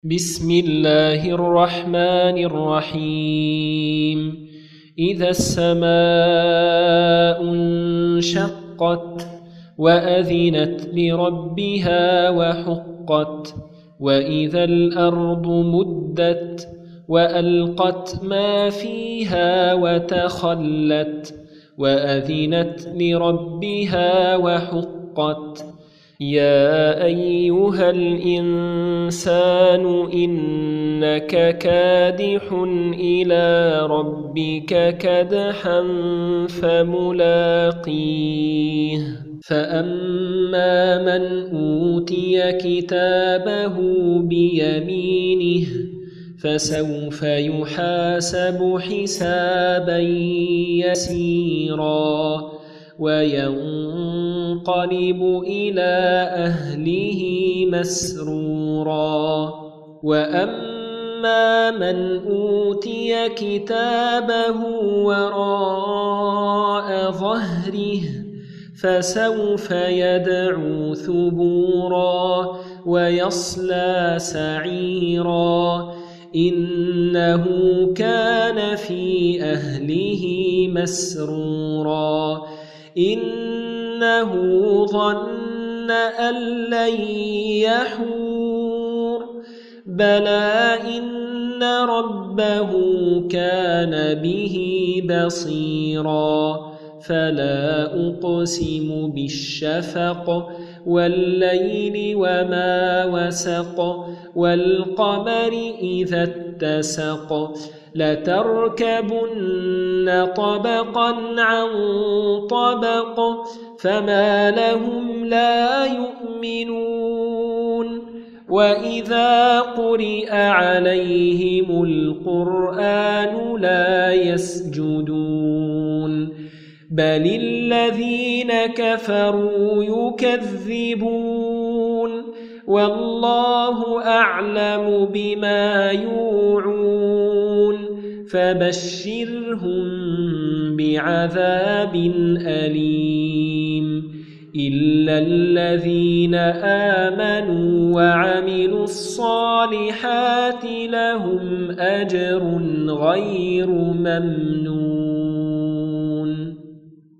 بسم الله الرحمن الرحيم إذا السماء انشقت وأذنت لربها وحقت وإذا الأرض مدت وألقت ما فيها وتخلت وأذنت لربها وحقت يا أيها الإنسان إنك كادح إلى ربك كدحا فملاقيه فأما من أوتي كتابه بيمينه فسوف يحاسب حسابا يسيرا وينقلب إلى أهله مسرورا وأما من أوتي كتابه وراء ظهره فسوف يدعو ثبورا ويصلى سعيرا إنه كان في أهله مسرورا إنه ظن أن لن يحور بلى إن ربه كان به بصيرا فلا أقسم بالشفق والليل وما وسق والقمر إذا اتسق لتركبن طبقا عن طبق فما لهم لا يؤمنون وإذا قرئ عليهم القرآن لا يسجدون بل الذين كفروا يكذبون والله أعلم بما يوعون فبشرهم بعذاب أليم إلا الذين آمنوا وعملوا الصالحات لهم أجر غير ممنون.